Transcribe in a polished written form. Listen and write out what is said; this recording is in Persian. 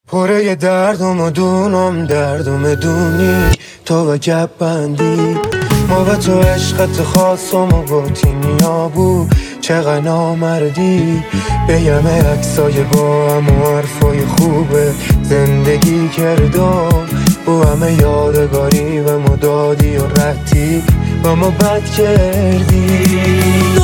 پره دردم و دونم دردم دونی تو و گپ بندی ما با تو عشقت خاصم و باطینیا بود چقدر نامردی بیم عکسای با هم و حرفای خوبه زندگی کردم با همه یادگاری و مدادی و رتی و ما بد کردی